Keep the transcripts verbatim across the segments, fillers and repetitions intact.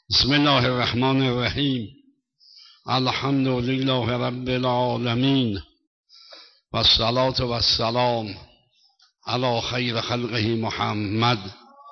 بسم الله الرحمن الرحیم. الحمد لله رب العالمین و الصلاة و السلام علی خیر خلقه محمد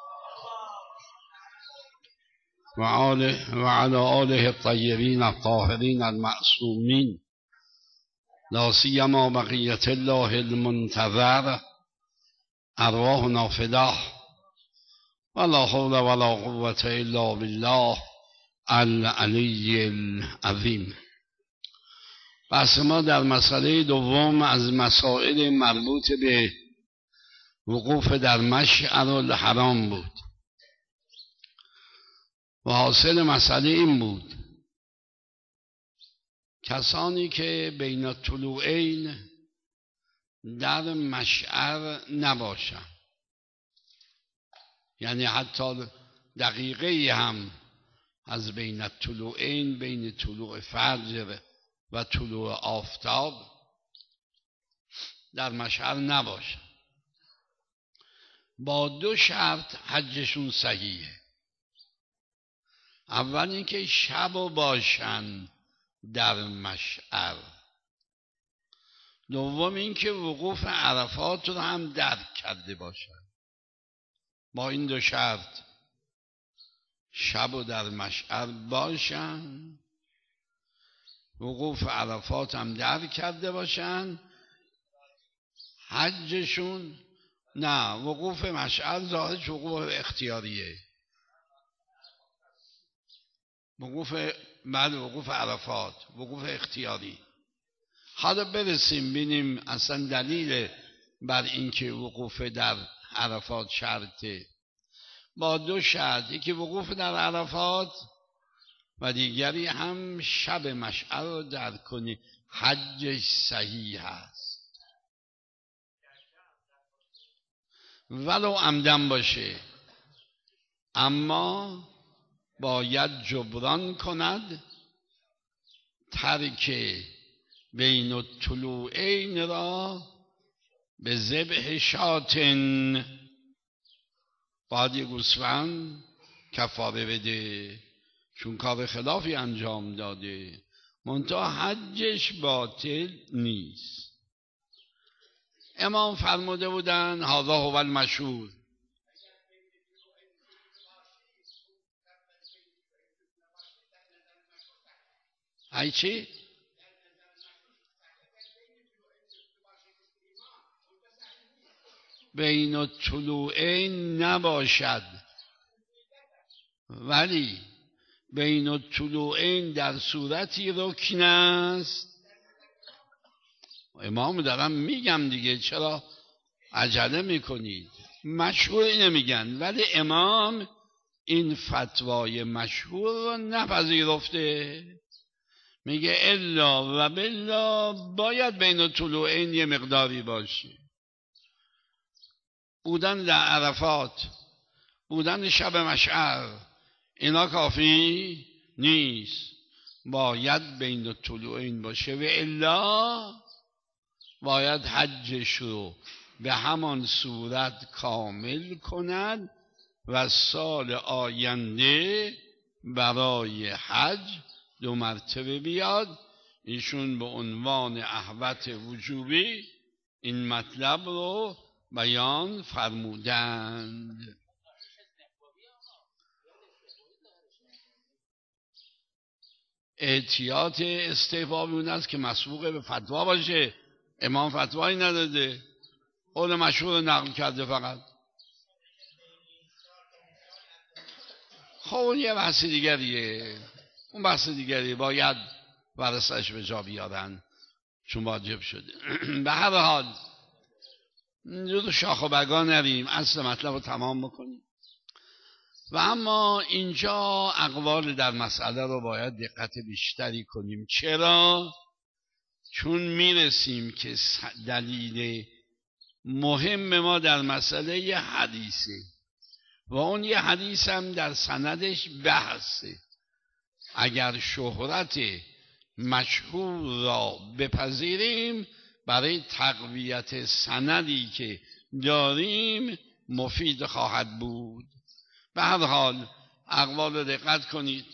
و آله و علی آله الطیبین الطاهرین المعصومین، لا سیما بقیة الله المنتظر، ارواحنا فداه ولا حول ولا قوة الا بالله العلی العظیم. بحث ما در مسئله دوم از مسائل مربوط به وقوف در مشعر الحرام بود و حاصل مسئله این بود کسانی که بین الطلوعین در مشعر نباشند، یعنی حتی دقیقه هم از بین الطلوعین، بین طلوع فجر و طلوع آفتاب در مشعر نباشند، با دو شرط حجشون صحیحه. اول اینکه شب و باشن در مشعر، دوم اینکه وقوف عرفات رو هم درک کرده باشن. با این دو شرط شب و در مشعر باشن، وقوف عرفات هم درک کرده باشن، حجشون نه، وقوف مشعر ظاهرش وقوف اختیاریه، وقوف بعد وقوف عرفات وقوف اختیاری. حالا برسیم بینیم اصلا دلیل بر اینکه وقوف در عرفات شرطه، با دو شرط، یکی وقوف در عرفات و دیگری هم شب مشعر رو درک کنی، حجش صحیح هست ولو عمدن باشه، اما باید جبران کند ترک بین الطلوعین را به ذبح شاتن، باید یه گوسفند کفاره بده چون کار خلافی انجام داده، منتها حجش باطل نیست. امام فرموده بودن هذا هو المشهور. ای چی؟ بین الطلوعین نباشد، ولی بین الطلوعین در صورتی رکن است. امام دارم میگم دیگه، چرا عجله میکنید؟ مشهور نمیگن، ولی امام این فتوای مشهور رو نپذیرفته، میگه الا و بلا باید بین الطلوعین یه مقداری باشه. بودن در عرفات، بودن شب مشعر، اینا کافی نیست، باید بین الطلوعین باشه و الا باید حجش رو به همان صورت کامل کند و سال آینده برای حج دو مرتبه بیاد. ایشون به عنوان احوط وجوبی این مطلب رو بیان فرمودند. احتیاط استحبابی اون است که مسبوق به فتوا باشه. امام فتوایی نداده، قول مشهور نقل کرده فقط. خب اون یه بحث دیگریه، اون بحث دیگریه، باید ورثش به جا بیارن چون واجب شده. به هر حال جلو شاخ و بگا نریم، اصل مطلب رو تمام بکنیم. و اما اینجا اقوال در مسئله رو باید دقت بیشتری کنیم. چرا؟ چون میرسیم که دلیل مهم ما در مسئله یه حدیثه و اون یه حدیث هم در سندش بحثه. اگر شهرت مشهور را بپذیریم برای تقویت سندی که داریم مفید خواهد بود. به هر حال اقوال رو دقت کنید.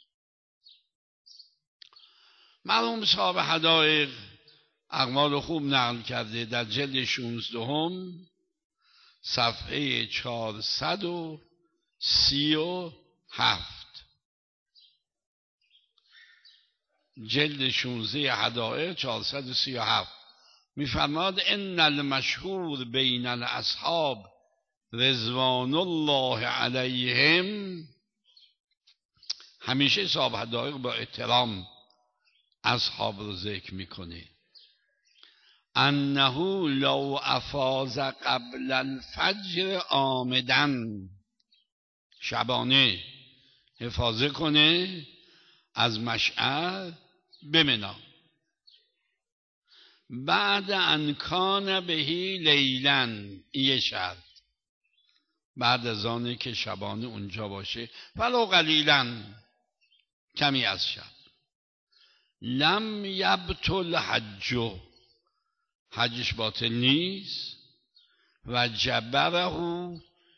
مرحوم صاحب حدائق اقوال خوب نقل کرده در جلد شانزدهم صفحه چهارصد و سی و هفت. جلد شانزده حدائق چهارصد و سی و هفت میفرماد ان المشهور بین الاصحاب رضوان الله علیهم، همیشه صاحب حدائق با احترام اصحاب رو ذکر میکنه، انه لو افاز قبل الفجر آمدن، شبانه حفاظه کنه از مشعر به منی، بعد ان کان بهی لیلن، یه شرط، بعد از آنه که شبانه اونجا باشه ولو قلیلن، کمی از شب، لم یبطل حجه، حجش باطل نیست، و جبره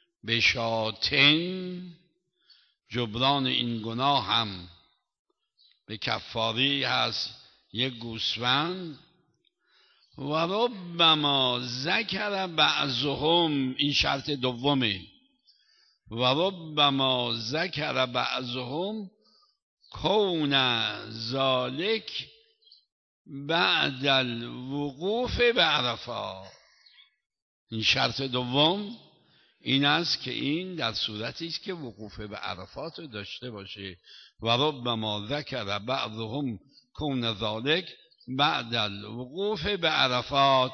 بشاتن، جبران این گناه هم به کفاری هست یک گوسفند، و ربما ذکر بعضهم، این شرط دومه، و ربما ذکر بعضهم کون ذالک بعد الوقوف به عرفات. این شرط دوم این است که این در صورتی است که وقوف به عرفات رو داشته باشه. و ربما ذکر بعضهم کون ذالک بعد الوقوف به عرفات.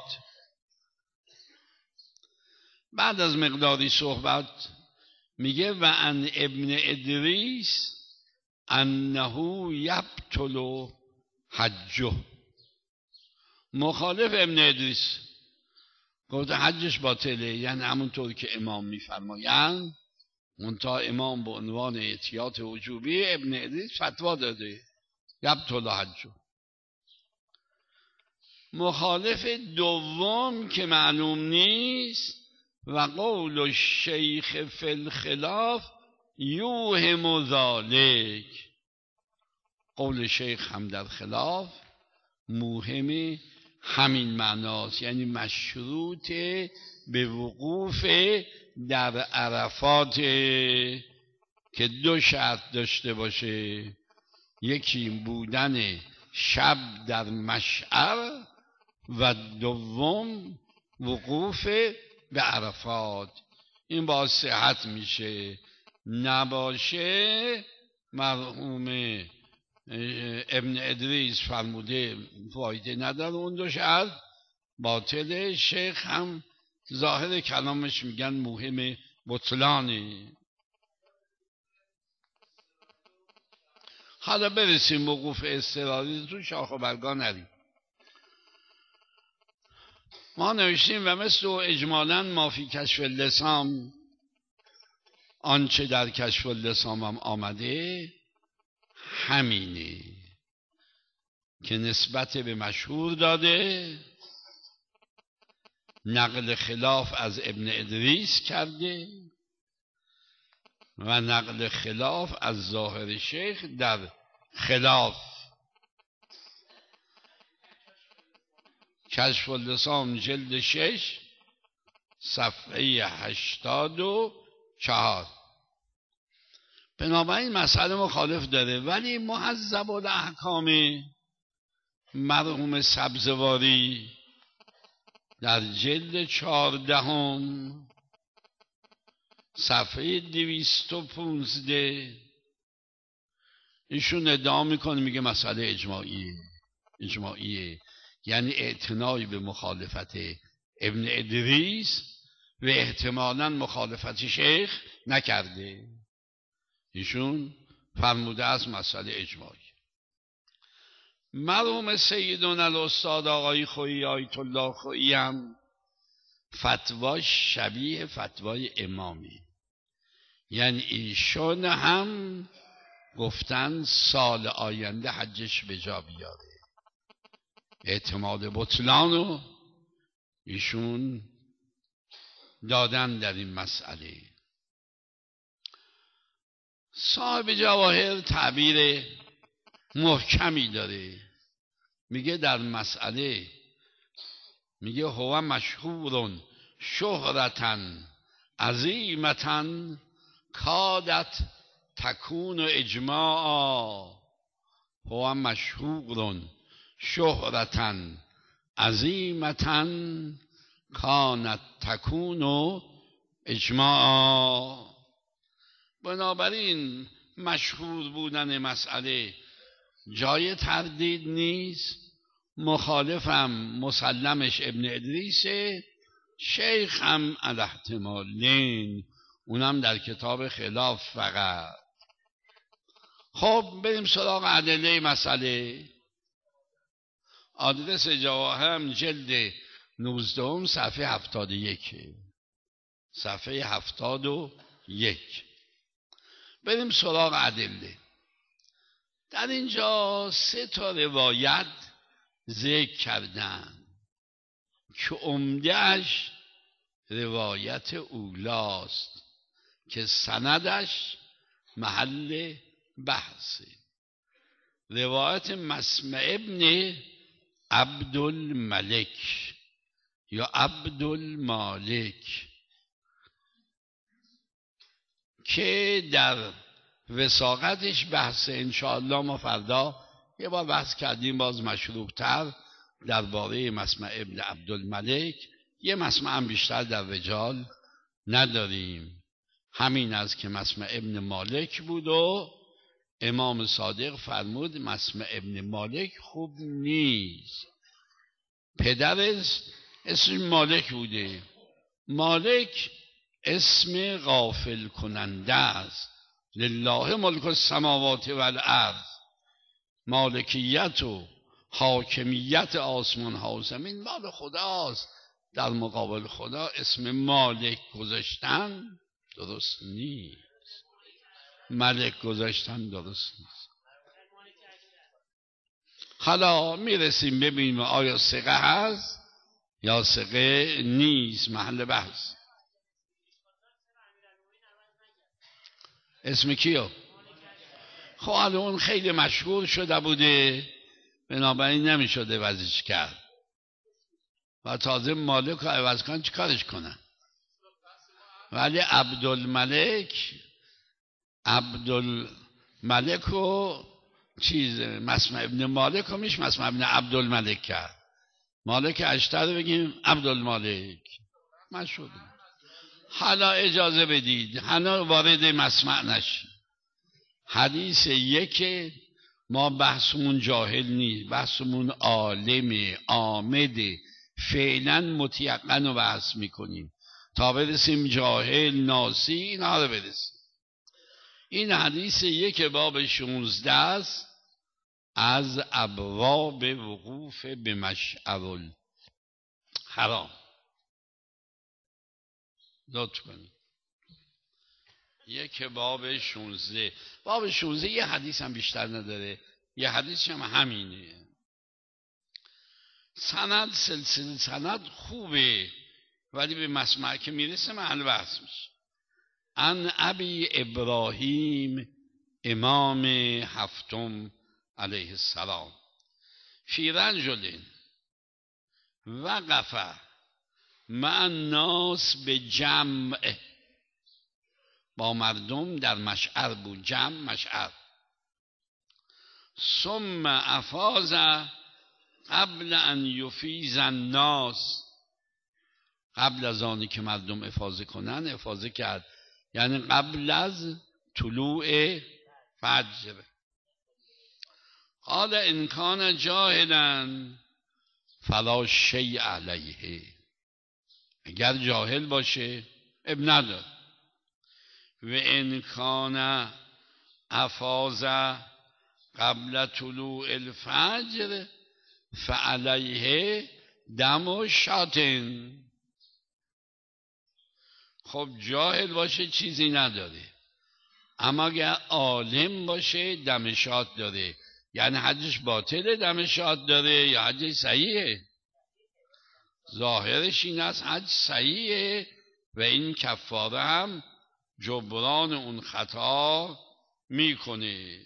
بعد از مقداری صحبت میگه و ان ابن ادریس انه یبطل حجه، مخالف ابن ادریس گفته حجش باطله، یعنی همونطور که امام میفرمایند، منتها امام به عنوان احتیاط وجوبی ابن ادریس فتوا داده یبطل حجه. مخالف دوم که معلوم نیست، و قول الشیخ فی الخلاف یوهم ذالک، قول شیخ هم در خلاف موهم همین معناست، یعنی مشروط به وقوف در عرفات که دو شرط داشته باشه، یکی بودن شب در مشعر و دوم وقوف به عرفات. این با صحت میشه، نباشه مرحوم ابن ادریس فرموده فایده نداره اون دو شرط باطله. شیخ هم ظاهر کلامش میگن مهم بطلانه. حالا برسیم وقوف اضطراری، تو شاخ و برگا نریم. ما نوشتیم و مثل اجمالاً ما فی کشف اللسان، آنچه در کشف اللسان هم آمده همینه که نسبت به مشهور داده، نقل خلاف از ابن ادریس کرده و نقل خلاف از ظاهر شیخ در خلاف. کشف اللسان جلد شش صفحه هشتاد و چهار. بنابراین مسئله مخالف داره، ولی مهذب الاحکام مرحوم سبزواری در جلد چهاردهم صفحه دویست و پونزده ایشون ادعا میکنه، میگه مسئله اجماعیه. اجماعیه یعنی اعتنای به مخالفت ابن ادریس و احتمالاً مخالفت شیخ نکرده. ایشون فرموده از مسئله اجماعی. مرحوم سیدنا الاستاد آقای خویی آیت الله خویی هم فتواش شبیه فتوای امامی، یعنی ایشون هم گفتن سال آینده حجش به جا بیاره. اعتماد بطلانو ایشون دادن در این مسئله. صاحب جواهر تعبیر محکمی داره، میگه در مسئله، میگه هو مشهورون شهرتن عظیمتن کادت تکون اجماعا. هو مشهورون شهرتن عظیمتن کانت تکون اجماعا. بنابراین مشهور بودن مسئله جای تردید نیست. مخالفم مسلمش ابن ادریسه، شیخ هم الاحتمالین، اونم در کتاب خلاف فقط. خب بریم سراغ ادله مسئله. آدرس جواهرم جلد نوزدهم صفحه هفتاد و یک، صفحه هفتاد و یک. بریم سراغ ادله. در اینجا سه تا روایت ذکر کردن که عمده‌اش روایت اولاست که سندش محل بحثه. روایت مسمع ابن عبدالملک یا عبدالمالک که در وثاقتش بحث انشاءالله ما فردا یه بار بحث کردیم، باز مشروبتر درباره مسمع ابن عبدالملک. یه مسمع هم بیشتر در رجال نداریم، همین از که مسمع ابن مالک بود و امام صادق فرمود مسمع ابن مالک خوب نیست. پدرش اسم مالک بوده. مالک اسم غافل کننده است. لله ملک السماوات والارض، مالکیت و حاکمیت آسمان ها و زمین مال خداست. در مقابل خدا اسم مالک گذاشتن درست نیست، ملک گذاشتن درست نیست. حالا میرسیم ببینیم آیا ثقه هست یا ثقه نیست، محل بحث. اسم کیو؟ خب اون خیلی مشهور شده بوده، بنابراین نمیشده عوضش کرد و تازه مالک رو عوض کنن چی کارش کنن. ولی عبدالملک عبدالملک رو چیز مسمع ابن مالک رو میشه مسمع ابن عبدالملک کرد. مالک اشتر رو بگیم عبدالمالک مشهور. حالا اجازه بدید حالا وارد مسمع نشیم. حدیث یک ما بحثمون جاهل نیست، بحثمون عالم عامد، فعلا متیقن رو بحث میکنیم تا برسیم جاهل ناسی اینا رو برسیم. این حدیث یک باب شانزده است از ابواب وقوف به مشعر الحرام. لطف کنید یک باب شانزده. باب شانزده یه حدیث هم بیشتر نداره، یه حدیث هم همینه. سند سلسله سند خوبه ولی به مسمع که میرسه محل بحث میشه. ان ابی ابراهیم امام هفتم علیه السلام فی رجل وقف مع الناس به جمع، با مردم در مشعر بود، جمع مشعر. ثم افاض قبل ان یفیض الناس، قبل از آنی که مردم افاضه کنن افاضه کرد، یعنی قبل از طلوع فجر. قال ان کان جاهلا فلا شیء علیه، اگر جاهل باشه اب نداره. و ان کان افاض قبل طلوع الفجر فعلیه دم شاتن. خب جاهل باشه چیزی نداره، اما اگر عالم باشه دم شات داره. یعنی حجش باطله دم شات داره یا حجش صحیحه؟ ظاهرش این است حج صحیحه و این کفاره هم جبران اون خطا میکنه.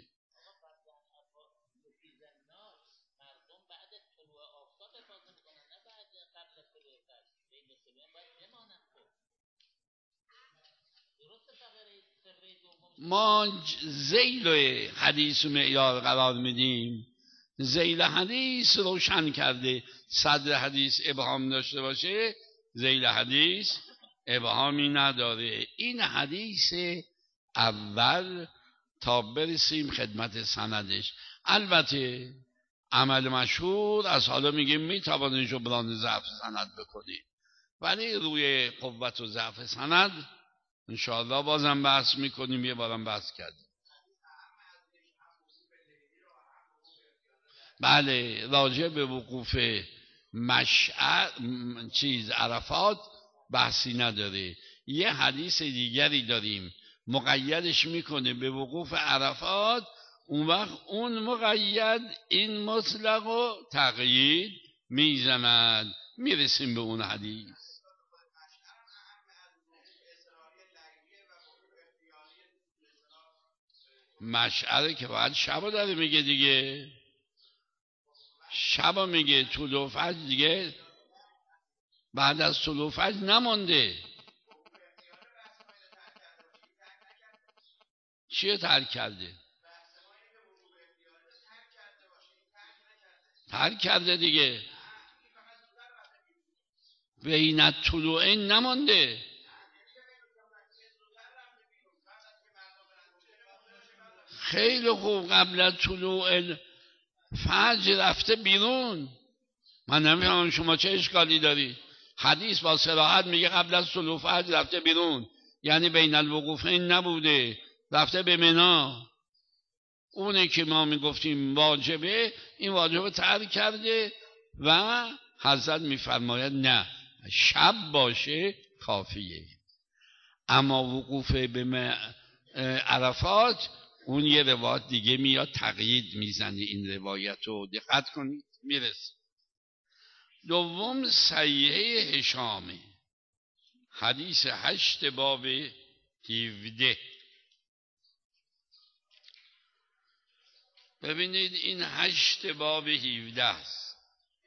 ما ذیل حدیث و معیار قرار میدیم. ذیل حدیث روشن کرده، صدر حدیث ابهام داشته باشه، ذیل حدیث ابهامی نداره. این حدیث اول تا برسیم خدمت سندش. البته عمل مشهور از حالا میگیم میتوانید جبران ضعف سند بکنید، ولی روی قوت و ضعف سند انشاءالله بازم بحث میکنیم، یه بارم بحث کردیم. بله، راجع به وقوف مشعر چیز عرفات بحثی نداره. یه حدیث دیگری داریم مقیدش میکنه به وقوف عرفات، اون وقت اون مقید این مطلق و تقیید میزند. میرسیم به اون حدیث. مشعره که باید شبا داره میگه دیگه، شبا میگه، طلوع فجر دیگه بعد از طلوع فجر نمانده. چیه ترک کرده؟ ترک کرده دیگه، بین طلوعین نمانده. خیلی خوب، قبل طلوع فجر رفته بیرون. من نمیفهمم شما چه اشکالی داری. حدیث با صراحت میگه قبل از طلوع فجر رفته بیرون، یعنی بین الوقوفین نبوده، رفته به منی. اونه که ما میگفتیم واجبه، این واجبه ترک کرده و حضرت میفرماید نه، شب باشه کافیه. اما وقوف به عرفات اون یه روایت دیگه میاد تقیید میزنه. این روایت رو دقت کنید میرسه. دوم صحیحه هشامه، حدیث هشت باب هفده. ببینید این هشت باب هفده است.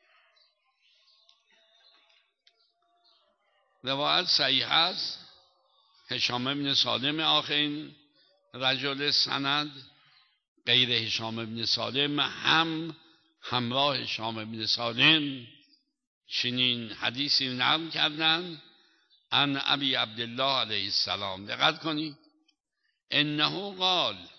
روایت صحیح است. هشام بن سالم آخرین رجل سند، غیر هشام بن سالم هم همراه هشام بن سالم چنین حدیثی نقل کردند عن ابی عبدالله علیه السلام. دقت کنید، انه قال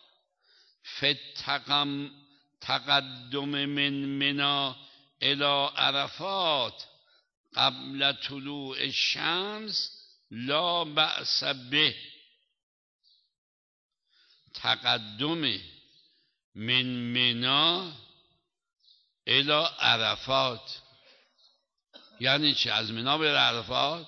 فتقم تقدم من منا الى عرفات قبل طلوع الشمس لا بأس به. تقدم من منا الى عرفات یعنی چه؟ از منا به عرفات؟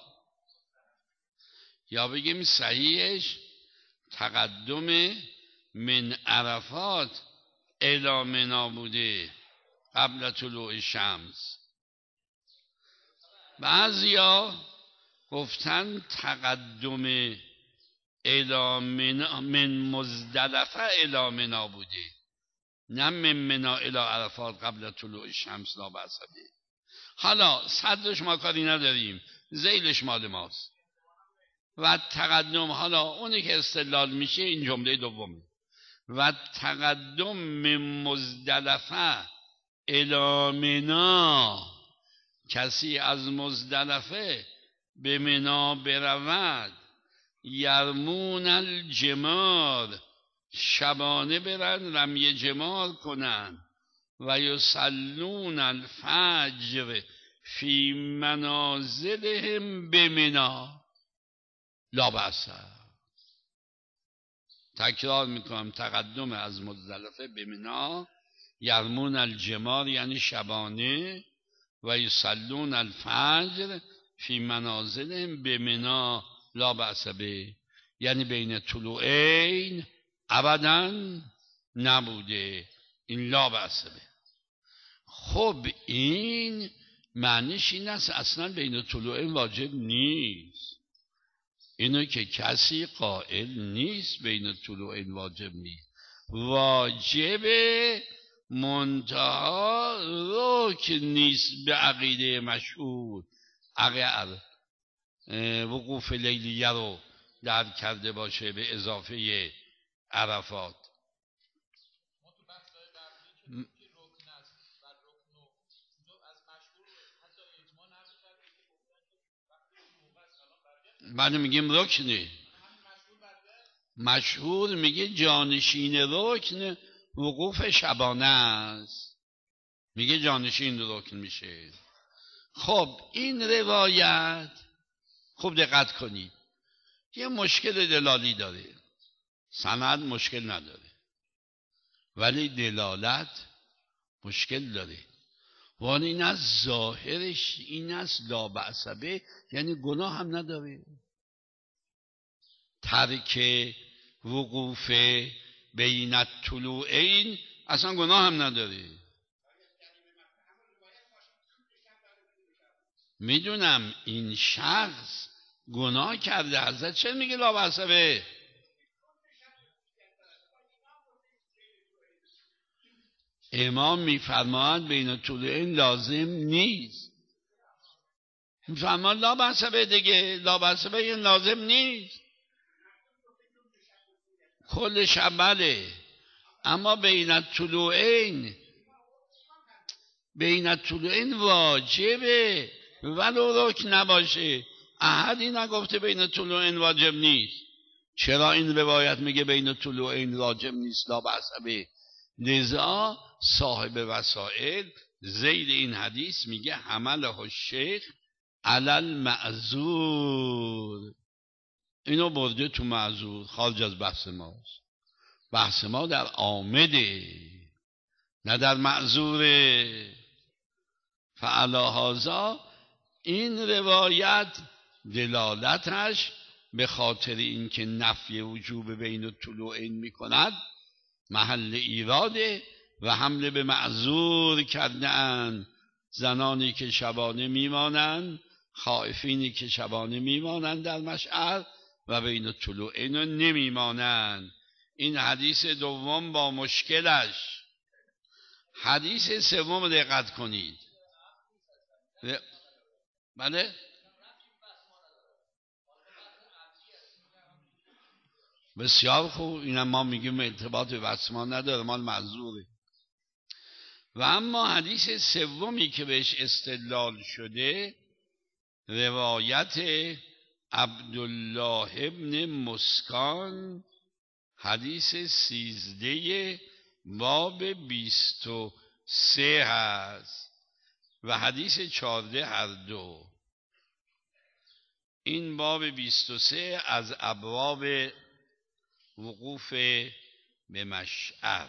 یا بگیم صحیحش تقدم من عرفات الی منا بوده قبل طلوع شمس. بعضیا گفتن تقدم الی منا من مزدلفه الی منا بوده، نه من منا الی عرفات قبل طلوع شمس لا بأس به. حالا صدرش ما کاری نداریم، ذیلش مال ماست. و تقدم، حالا اونی که استدلال میشه این جمله دومه، و تقدم من مزدلفه الی منا، کسی از مزدلفه به منا برود، یرمون الجمار، شبانه برن رمی جمار کنن، و یصلون الفجر فی منازلهم بمنا لا بأس. تکرار میکنم، تقدم از مزدلفه به منا، یرمون الجمار یعنی شبانه، و یصلون الفجر فی منازلهم بمنا لا بأس به، یعنی بین طلوعین ابدا نبوده. این لا بأس به. خب این معنیش این است اصلا بین طلوعین واجب نیست. اینو که کسی قائل نیست بین طلوعین واجب نیست. واجب منتها رکن نیست به عقیده مشهور. اگر وقوف لیلیه رو درک کرده باشه به اضافه عرفات. بعد میگیم رکنه مشهور، میگه جانشین رکن وقوف شبانه است، میگه جانشین رکن میشه. خب این روایت خوب دقت کنید یه مشکل دلالی داره، سند مشکل نداره ولی دلالت مشکل داره. وان این از ظاهرش این است لا بأس به، یعنی گناه هم نداره. ترک وقوف بین الطلوعین اصلا گناه هم نداره. میدونم این شخص گناه کرده، حضرت چه میگه لا بأس به؟ امام میفرماید بین طلوعین لازم نیست، میفرماید لا بأس به دیگه، لا بأس به این لازم نیست، کل شبله. اما بین الطلوعین بین الطلوعین واجبه ولو رکن نباشه. احدی نگفته بین طلوعین واجب نیست. چرا این روایت میگه بین طلوعین واجب نیست لا بأس به؟ لذا صاحب وسائل زید این حدیث میگه حمله الشیخ علی المعذور، اینو برده تو معذور، خارج از بحث ماست. بحث ما در عامده نه در معذوره. فعلی هذا این روایت دلالتش به خاطر اینکه نفی وجوب بین الطلوعین میکند محل ایراده و حمله به معذور کردن. زنانی که شبانه میمانند، خائفینی که شبانه میمانند در مشعر و بین الطلوعین نمیمانند. این حدیث دوم با مشکلش. حدیث سوم دقت کنید. بله بسیار خوب، اینم ما میگیم ارتباط به بسما نداره، مال معذوره. و اما حدیث سومی که بهش استدلال شده روایت عبدالله ابن مسکان، حدیث سیزده باب بیست و سه هست و حدیث چارده هر دو. این باب بیست و سه از ابواب وقوف به مشعر،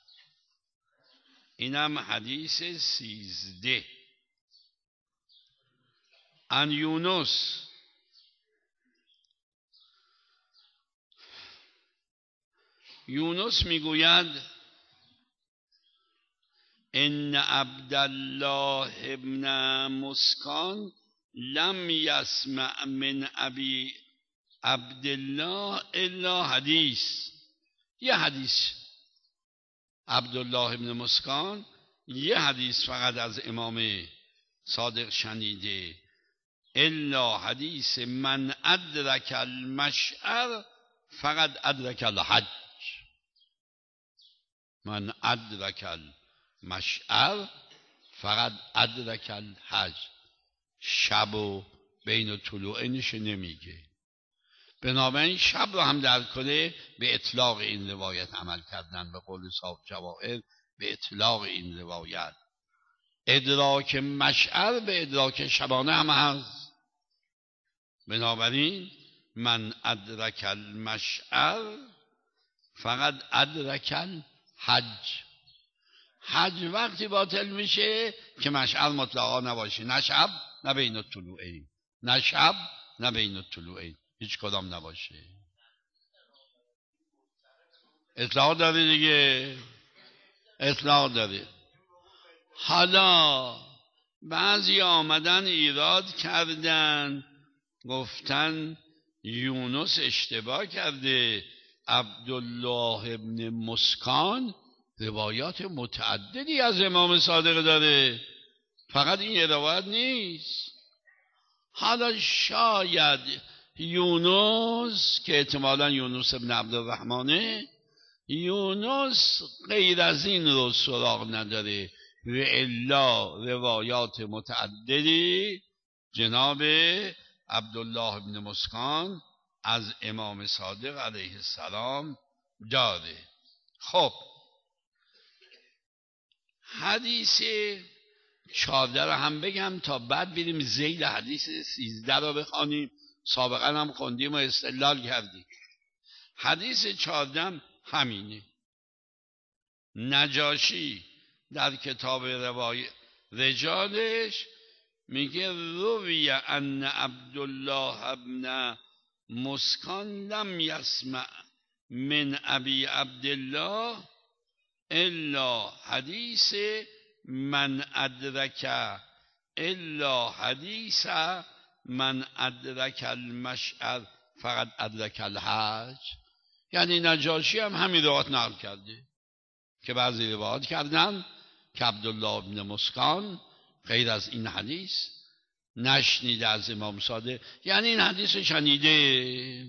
اینم حدیث سیزده. ان یونس یونس میگوید ان عبدالله ابن مسکان لم یسمع من ابی عبدالله الا حدیث. یه حدیث عبدالله ابن مسکان یه حدیث فقط از امام صادق شنیده، الا حدیث من ادرک المشعر فقط ادرک الحج. من ادرک المشعر فقط ادرک الحج. شب و بین طلوعینش نمیگه. بنابراین شب رو هم در کنه به اطلاق این روایت عمل کردن، به قول صاحب جواهر به اطلاق این روایت. ادراک مشعر به ادراک شبانه هم هست. بنابراین من ادرک المشعر فقط ادرک الحج. حج وقتی باطل میشه که مشعر مطلقا نباشه، نه شب نه بین الطلوعین، نه شب نه بین الطلوعین، هیچ کدام نباشه. اطلاق داره دیگه، اطلاق داره. حالا بعضی آمدن ایراد کردن، گفتن یونس اشتباه کرده، عبدالله ابن مسکان روایات متعددی از امام صادق داره، فقط این یه روایت نیست. حالا شاید یونس که احتمالا یونس ابن عبدالرحمنه، یونس غیر از این رو سراغ نداره و الا روایات متعددی جناب عبدالله ابن مسکان از امام صادق علیه السلام داره. خب حدیث چهارده رو هم بگم تا بعد بریم ذیل حدیث سیزده رو بخوانیم. سابقا هم خوندیم و استدلال کردیم. حدیث چهارده همینه. نجاشی در کتاب روای رجالش میگه روی ان عبدالله ابن مسکان لم یسمع من ابی عبدالله الا حدیث من ادرک الا حدیث من ادرک المشعر فقط ادرک الحج. یعنی نجاشی هم همین روایت نقل کرده که بعضی روایات کردن که عبدالله ابن مسکان غیر از این حدیث نشنیده از امام صادق، یعنی این حدیث شنیده.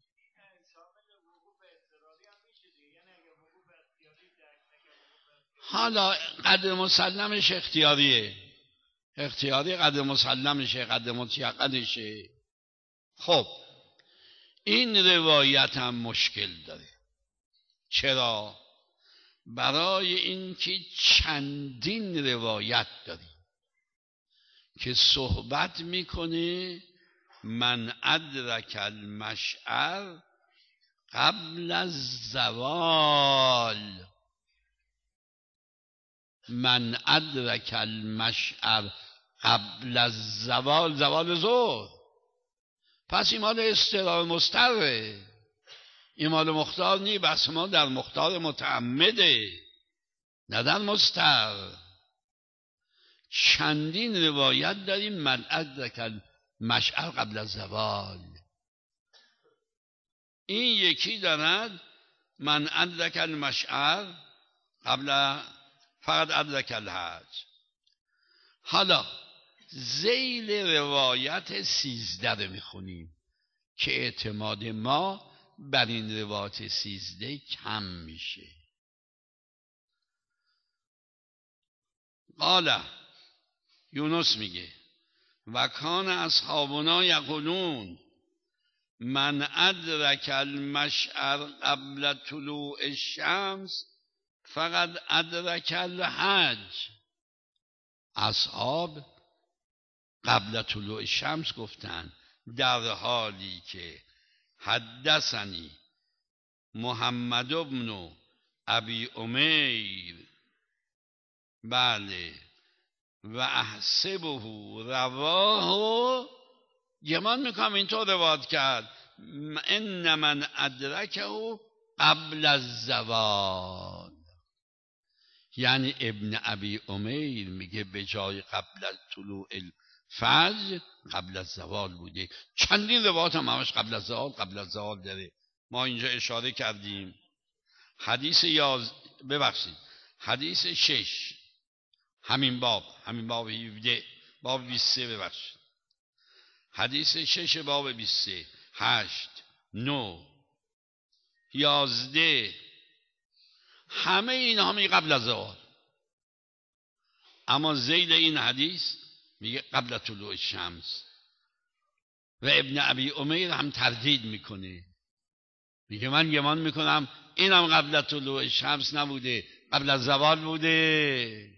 حالا قدر مسلمش اختیاریه، اختیاری قدر مسلمشه، قدر متیقنشه. خب این روایت هم مشکل داره. چرا؟ برای اینکه چندین روایت داریم که صحبت میکنه من ادرک المشعر قبل الزوال، من ادرک المشعر قبل الزوال، زوال ظهر. پس این مال استقرار مستره، این مال مختار نی، بس ما در مختار متعمده نه در مستر. چندین روایت داریم من ادرک المشعر قبل الزوال. این یکی دارد من ادرک المشعر قبل فقط ادرک الحج. حالا ذیل روایت سیزده رو میخونیم که اعتماد ما بر این روایت سیزده کم میشه. قال یونس میگه و کان اصحابنا یقولون من ادرک المشعر قبل طلوع الشمس فقط ادرک الحج. اصحاب قبل طلوع شمس گفتن، در حالی که حدثنی محمد ابن ابی امیر بله و احسبه رواه، گمان میکنم اینطور روایت کرد ان من ادرکه قبل الزوال. یعنی ابن ابی امیر میگه به جای قبل طلوع الفجر قبل الزوال بوده. چندین روایت هم همش قبل الزوال قبل الزوال داره. ما اینجا اشاره کردیم حدیث یاز ببخشید حدیث شش همین باب همین باب هفده باب بیست و سه ببخشید حدیث شش باب بیست و سه هشت نه یازده همه این همه قبل از زوال. اما ذیل این حدیث میگه قبل طلوع شمس و ابن ابی امیر هم تردید میکنه، میگه من گمان میکنم اینم قبل طلوع شمس نبوده قبل از زوال بوده.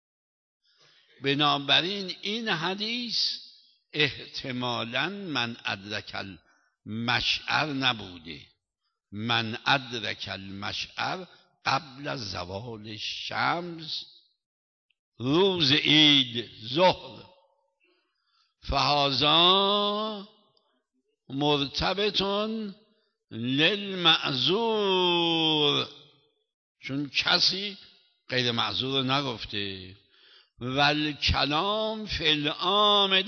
بنابراین این حدیث احتمالاً من ادرک المشعر نبوده، من ادرک المشعر قبل از زوال شمس روز عید ظهر. فهذا مرتبطون للمعذور، چون کسی غیر معذور رو نگفته. والکلام فی العامد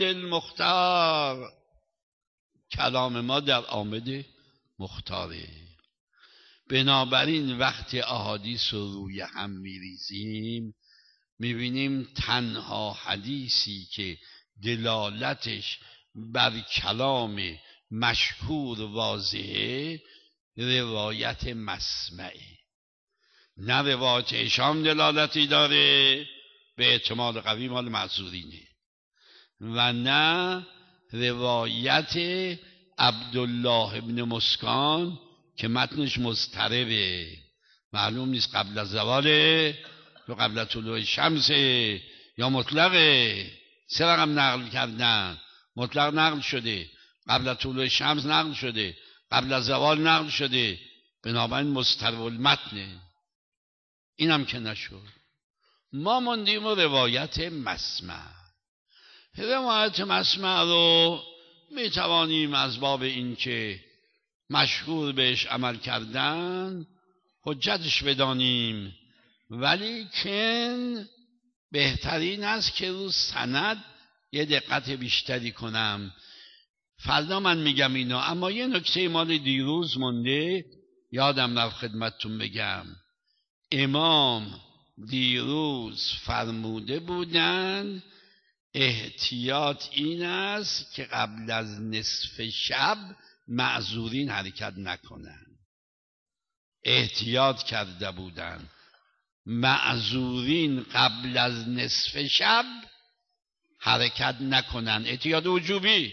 المختار، کلام ما در عامد مختاره. بنابراین وقتی احادیث رو روی هم میریزیم میبینیم تنها حدیثی که دلالتش بر کلام مشهور واضحه روایت مسمعه، نه روایت هشام دلالتی داره به احتمال قوی مال معذورینه و نه روایت عبدالله ابن مسکان که متنش مضطربه، معلوم نیست قبل از زواله یا قبل از طلوع شمس یا مطلقه. سه رقم نقل کردن، مطلق نقل شده، قبل از طلوع شمس نقل شده، قبل از زوال نقل شده، بنابراین مضطرب المتنه. اینم که نشد، ما ماندیم و روایت مسمع. روایت مسمع رو می توانیم از باب این که مشهور بهش عمل کردن حجتش بدانیم، ولی کن بهترین است که رو سند یه دقت بیشتری کنم. فردا من میگم اینا، اما یه نکته مال دیروز مونده یادم رفت خدمتتون بگم. امام دیروز فرموده بودن احتیاط این است که قبل از نصف شب معذورین حرکت نکنن. احتیاط کرده بودن معذورین قبل از نصف شب حرکت نکنن، احتیاط وجوبی.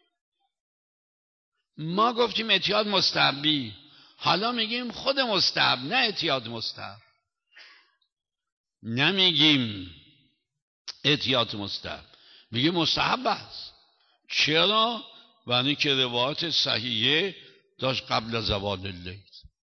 ما گفتیم احتیاط مستحبی، حالا میگیم خود مستحب، نه احتیاط مستحب. نمیگیم احتیاط مستحب، میگیم مستحب است. چرا؟ برای که روایت صحیحه داشت قبل از زوال اللیل.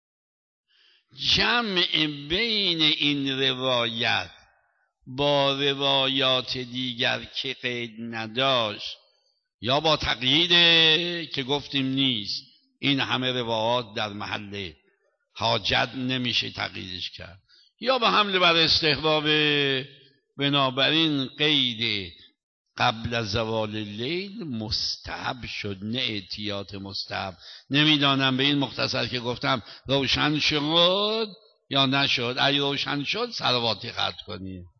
جمع بین این روایت با روایات دیگر که قید نداشت یا با تقییده که گفتیم نیست، این همه روایات در محل حاجت نمیشه تقییدش کرد، یا به حمل بر استحباب. بنابراین قید قبل از زوال اللیل مستحب شد، نه احتیاط مستحب. نمیدانم به این مختصر که گفتم روشن شد یا نشد. اگه روشن شد صلوات قطع کنیم.